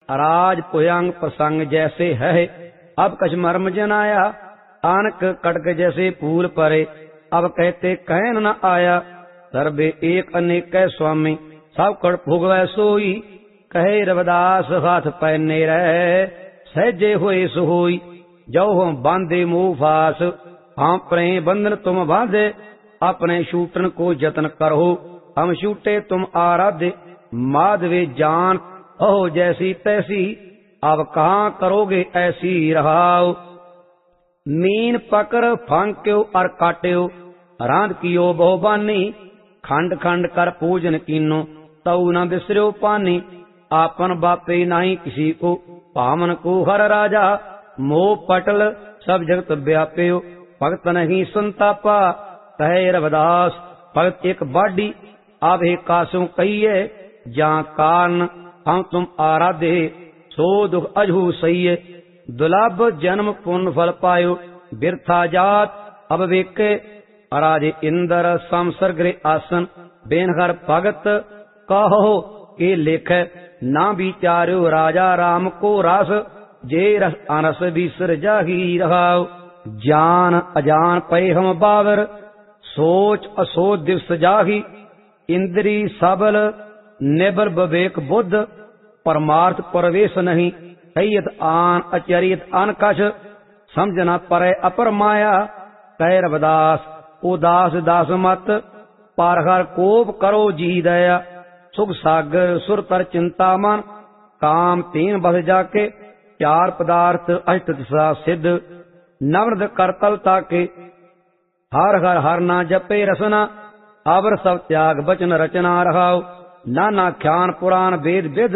राज पुयंग प्रसंग जैसे है। अब कछ मर्म जनाया, आनक कटक जैसे फूल परे। अब कहते कहन न आया, सर्वे एक अनेक स्वामी। सब कड़ भोगवै सोई, कहे रविदास हाथ पैने रहे। सहजे होए सोई, जो हम बांधे मोह फास। आपने बंधन तुम बांधे, अपने शूटन को जतन करो। हम शूटे तुम आराध्य, माधवे जान हो जैसी तैसी। अब कहाँ करोगे ऐसी रहाओ। मीन पकड़ फांक्यो और काट्यो, रांध कियो बहुबानी। खंड खंड कर पूजन कीनो, तऊ न बिसरो पानी। आपन बापे नहीं किसी को, पावन को हर राजा। मोह पटल सब जगत व्याप्यो, भगत नहीं संतापा। कहे रविदास भगत एक बाडी, अब हे कासों कहिए। जा कारण हम तुम आराधे, सो दुख अजहू सही। दुलभ जन्म पुण्य फल पायो, बिरथा जात अब वेके। राजे इंद्र संसर्ग आसन, बेनहर भगत कहो के लेख। ना विचार्यो राजा राम को रास, जे रस अनस बिसर जाही रहाओ। जान अजान पै हम बावर, सोच असोच दिवस जाही। इंद्री सबल निबर विवेक बुद्ध, परमार्थ प्रवेश नहीं। कहियत आन अचरियत अन कछ, समझना परे अपर माया। कह रविदास उदास दास मत, पर हर कोप करो जी दया। सुख सागर सुर तर चिंता मन, काम तीन बस जाके। चार पदार्थ अष्ट दिशा सिद्ध, नवरद करतल ताके। हर हर हर ना जपे रसना, अवर सब त्याग बचन रचना रहाओ। नाना ख्यान पुराण वेद विद,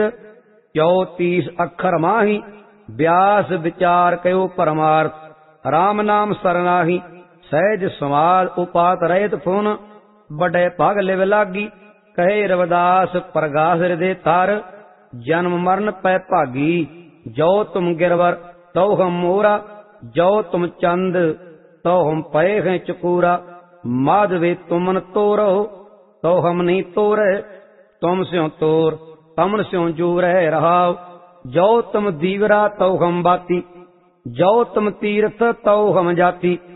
34 अक्षर माही। व्यास विचार कयो परमार्थ, राम नाम सरनाही। सहज समाज उपात रहित फुन, बड़े भाग लिव लागी। कहे रविदास प्रगास हृदय तार, जन्म मरण पै भागी। जो तुम गिरवर तो हम मोरा, जो तुम चंद तो हम पए हैं चकूरा। माधवे तुमन तोरो, तो हम नहीं तोरे। तुम स्यों तोर तमन स्यों जू रह रहाओ। जो तुम दीवरा तो हम बाती, जो तुम तीर्थ तो हम जाती।